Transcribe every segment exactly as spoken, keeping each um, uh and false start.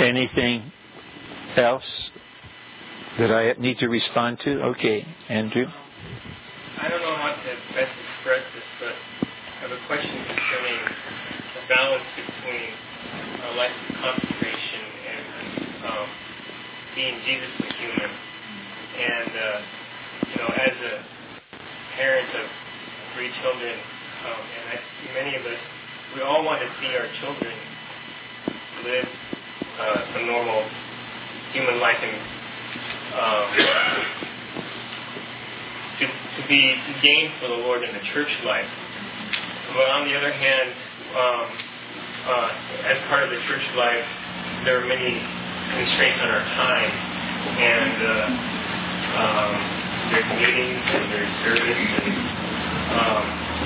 Anything else that I need to respond to? Okay, Andrew. I don't know how to best express this, but I have a question concerning the balance between a life of consecration and um, being Jesus the human. And, uh, you know, as a parent of three children, um, and I see many of us, we all want to see our children live uh, a normal human life and um, to, to be to gain for the Lord in the church life. But on the other hand, um, uh, as part of the church life, there are many constraints on our time, and uh, um, there's meetings and there's service, and um,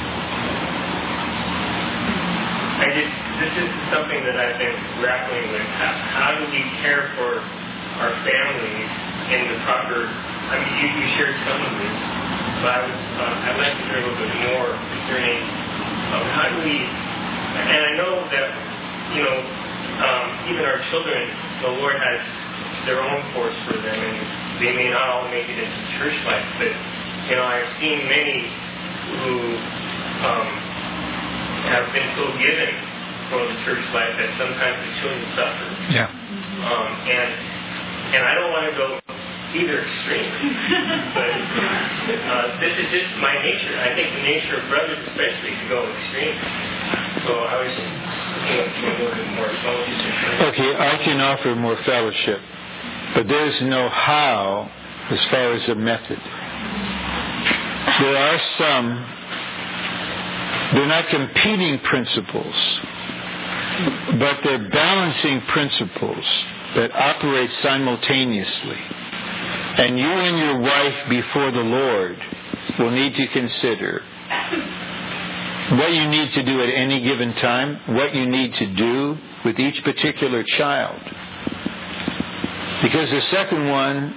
I just this is something that I've been grappling with. How, how do we care for our families in the proper? I mean, you, you shared some of this, but I was, uh, I'd like to hear a little bit more concerning um, how do we. And I know that you know um, even our children, the Lord has their own course for them, and they may not all make it into church life. But you know, I've seen many who um, have been so given for the church life that sometimes the children suffer. Yeah. Um, and and I don't want to go either extreme, but uh, this is just my nature. I think the nature of brothers, especially, to go extreme. So I was just looking up for a little bit more fellowship. Okay, I can offer more fellowship, but there's no how as far as a method. There are some, they're not competing principles, but they're balancing principles that operate simultaneously. And you and your wife before the Lord will need to consider what you need to do at any given time, what you need to do with each particular child. Because the second one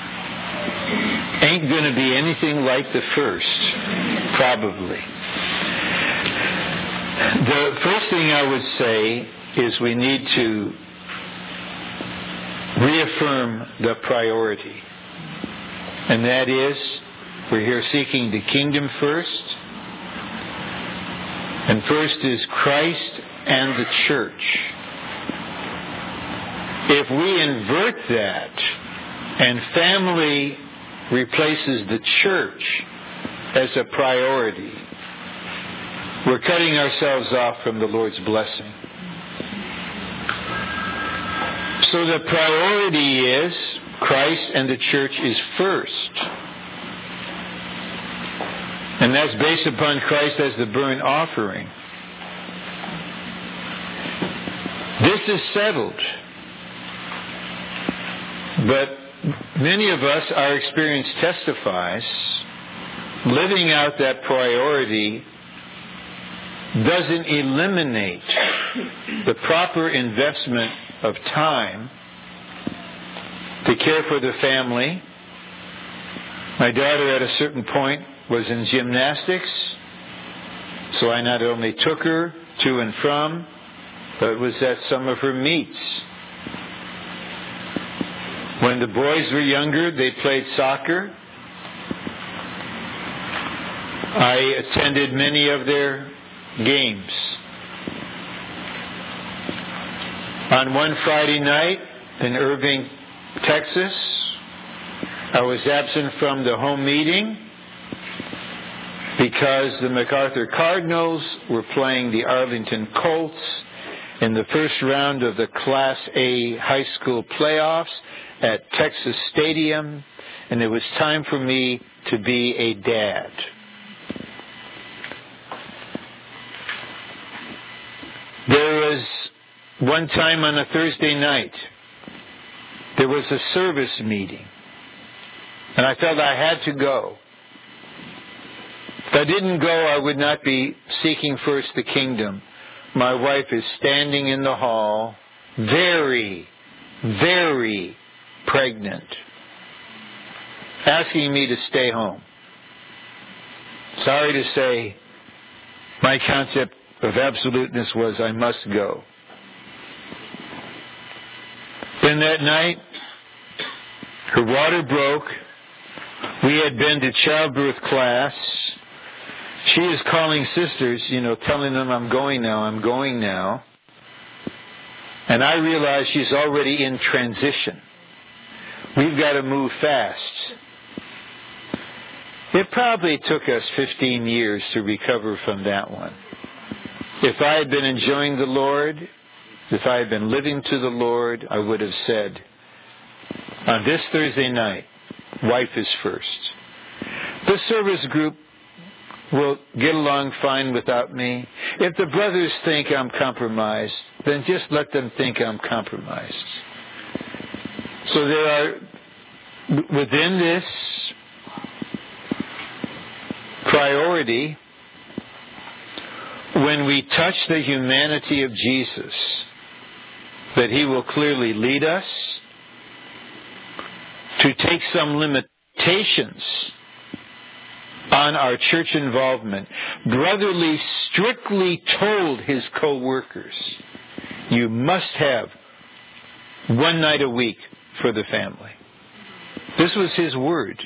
ain't going to be anything like the first, probably. The first thing I would say is we need to reaffirm the priority. And that is, we're here seeking the kingdom first. And first is Christ and the church. If we invert that and family replaces the church as a priority, we're cutting ourselves off from the Lord's blessing. So the priority is Christ and the church is first. And that's based upon Christ as the burnt offering. This is settled. But many of us, our experience testifies, living out that priority doesn't eliminate the proper investment of time to care for the family. My daughter at a certain point was in gymnastics, so I not only took her to and from, but was at some of her meets. When the boys were younger, they played soccer. I attended many of their games. On one Friday night in Irving, Texas, I was absent from the home meeting because the MacArthur Cardinals were playing the Arlington Colts in the first round of the Class A high school playoffs at Texas Stadium, and it was time for me to be a dad. There was one time on a Thursday night, there was a service meeting, and I felt I had to go. If I didn't go, I would not be seeking first the kingdom. My wife is standing in the hall, very, very pregnant, asking me to stay home. Sorry to say, my concept of absoluteness was I must go. And that night, her water broke. We had been to childbirth class. She is calling sisters, you know, telling them, I'm going now, I'm going now. And I realize she's already in transition. We've got to move fast. It probably took us fifteen years to recover from that one. If I had been enjoying the Lord, if I had been living to the Lord, I would have said, on this Thursday night, wife is first. The service group will get along fine without me. If the brothers think I'm compromised, then just let them think I'm compromised. So there are, within this priority, when we touch the humanity of Jesus, that He will clearly lead us to take some limitations on our church involvement. Brotherly strictly told his co-workers, you must have one night a week for the family. This was his word.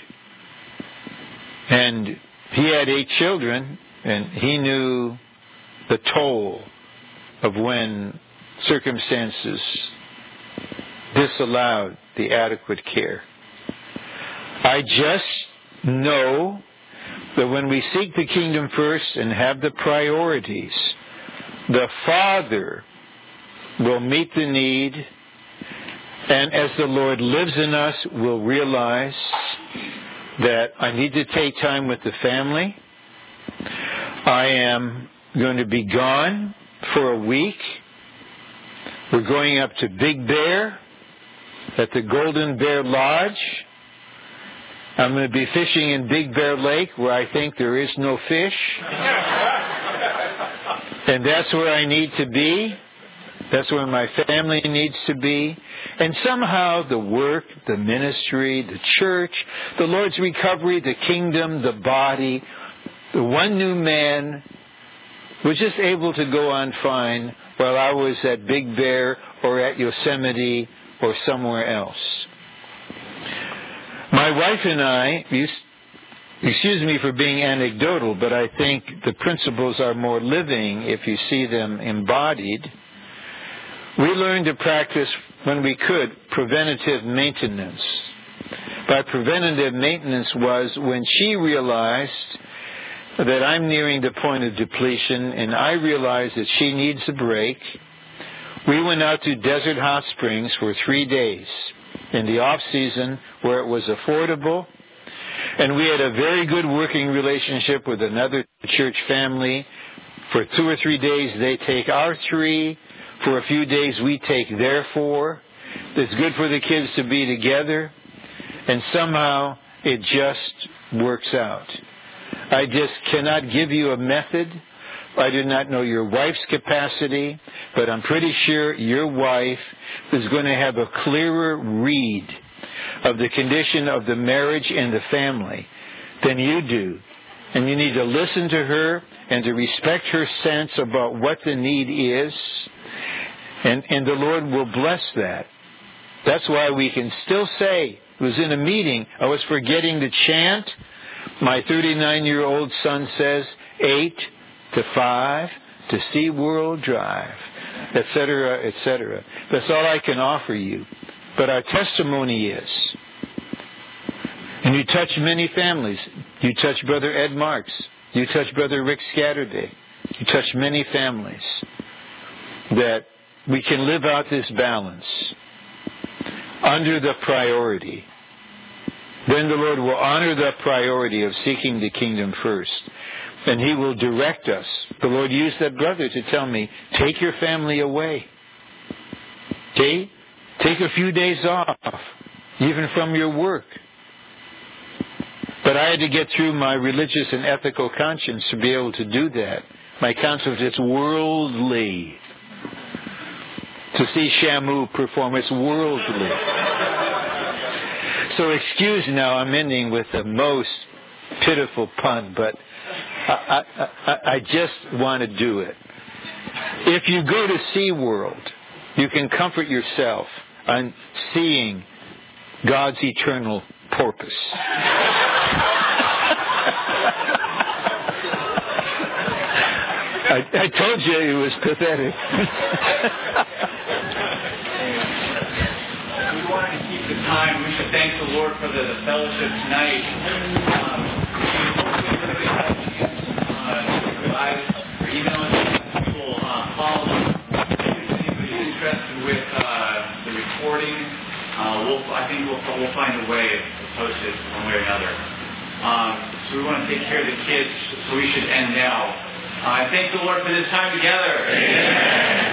And he had eight children, and he knew the toll of when circumstances disallowed the adequate care. I just know that when we seek the kingdom first and have the priorities, the Father will meet the need, and as the Lord lives in us, we'll realize that I need to take time with the family. I am going to be gone for a week. We're going up to Big Bear at the Golden Bear Lodge. I'm going to be fishing in Big Bear Lake where I think there is no fish. And that's where I need to be. That's where my family needs to be. And somehow the work, the ministry, the church, the Lord's recovery, the kingdom, the body, the one new man was just able to go on fine while I was at Big Bear or at Yosemite or somewhere else. My wife and I, excuse me for being anecdotal, but I think the principles are more living if you see them embodied. We learned to practice, when we could, preventative maintenance. By preventative maintenance was when she realized that I'm nearing the point of depletion and I realized that she needs a break. We went out to Desert Hot Springs for three days in the off-season where it was affordable. And we had a very good working relationship with another church family. For two or three days, they take our three. For a few days, we take their four. It's good for the kids to be together. And somehow, it just works out. I just cannot give you a method. I do not know your wife's capacity, but I'm pretty sure your wife is going to have a clearer read of the condition of the marriage and the family than you do. And you need to listen to her and to respect her sense about what the need is. And, and the Lord will bless that. That's why we can still say, it was in a meeting, I was forgetting to chant. My thirty-nine-year-old son says, eight to five to SeaWorld Drive, et cetera, et cetera. That's all I can offer you. But our testimony is, and you touch many families. You touch Brother Ed Marks. You touch Brother Rick Scatterday. You touch many families. That we can live out this balance under the priority. Then the Lord will honor the priority of seeking the kingdom first. And He will direct us. The Lord used that brother to tell me, take your family away. Okay? Take a few days off, even from your work. But I had to get through my religious and ethical conscience to be able to do that. My conscience is worldly. To see Shamu perform, it's worldly. So excuse now, I'm ending with the most pitiful pun, but I, I, I, I just want to do it. If you go to SeaWorld, you can comfort yourself. on seeing God's eternal purpose. I, I told you it was pathetic. We wanted to keep the time. We should thank the Lord for the, the fellowship tonight. Um, hopefully everybody has uh, lives, or even on people uh, follow. If anybody's interested with uh, the recording, uh, we'll, I think we'll, we'll find a way to post it one way or another. Um, so we want to take care of the kids, so we should end now. I uh, thank the Lord for this time together. Amen.